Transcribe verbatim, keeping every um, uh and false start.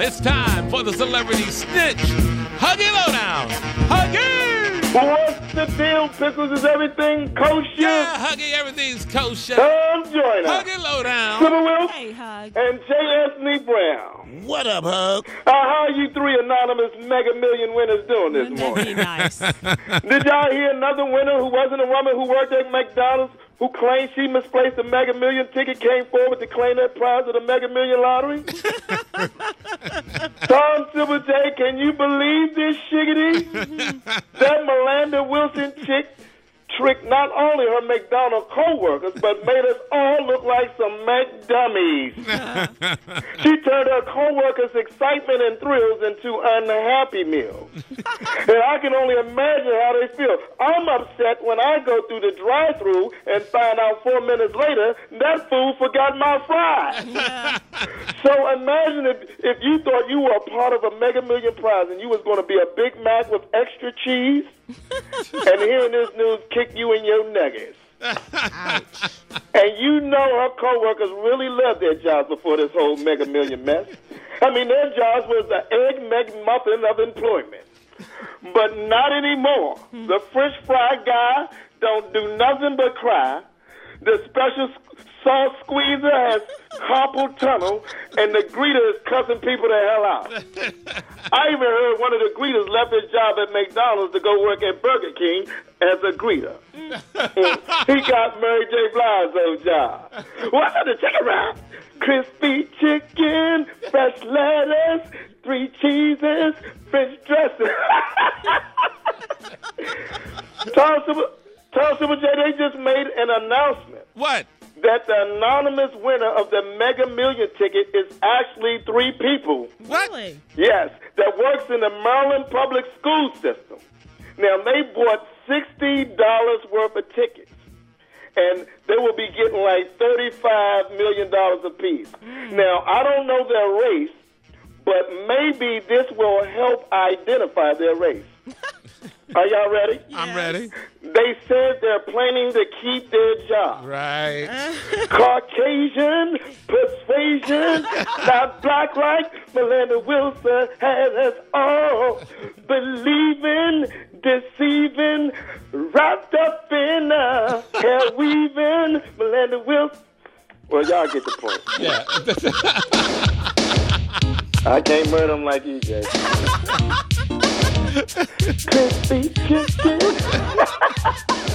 It's time for the Celebrity Snitch Huggy Lowdown. Huggy! What's the deal, Pickles? Is everything kosher? Yeah, Huggy, everything's kosher. Tom Joyner. Huggy Lowdown. Super Will. Hey, Hug. And J. Anthony Brown. What up, Hug? Uh, how are you three anonymous Mega Million winners doing this Wouldn't that morning? be nice? Did y'all hear another winner who wasn't a woman who worked at McDonald's who claimed she misplaced a Mega Million ticket, came forward to claim that prize of the Mega Million lottery? Tom Silver J, can you believe this shiggity? That Melinda Wilson chick tricked not only her McDonald's co-workers, but made us all look like some Mac dummies. She turned her co-workers' excitement and thrills into unhappy meals. And I can only imagine how they feel. I'm upset when I go through the drive-thru and find out four minutes later that fool forgot my fries. So imagine if, if you thought you were a part of a Mega Million prize and you was going to be a Big Mac with extra cheese, and hearing this news kick you in your nuggets. Ouch. And you know her coworkers really loved their jobs before this whole Mega Million mess. I mean, their jobs was the egg McMuffin of employment. But not anymore. The French fry guy don't do nothing but cry. The special sauce squeezer has carpal tunnel, and the greeter is cussing people the hell out. I even heard one of the greeters left his job at McDonald's to go work at Burger King as a greeter. He got Mary J. Blige's job. What's up the chicken wrap? Crispy chicken, fresh lettuce, three cheeses, French dressing. Tom Super, Tom Super J, they just made an announcement. What? That the anonymous winner of the Mega Million ticket is actually three people. What? Really? Yes, that works in the Maryland public school system. Now, they bought sixty dollars worth of tickets, and they will be getting like thirty-five million dollars apiece. Mm. Now, I don't know their race, but maybe this will help identify their race. Are y'all ready? Yes. I'm ready. They said they're planning to keep their job. Right. Caucasian, persuasion, not black right. Melinda Wilson has us all believing, deceiving, wrapped up in a hair weaving. Melinda Wilson. Well, y'all get the point. Yeah. I can't murder them like you, Jay. Crispy chicken.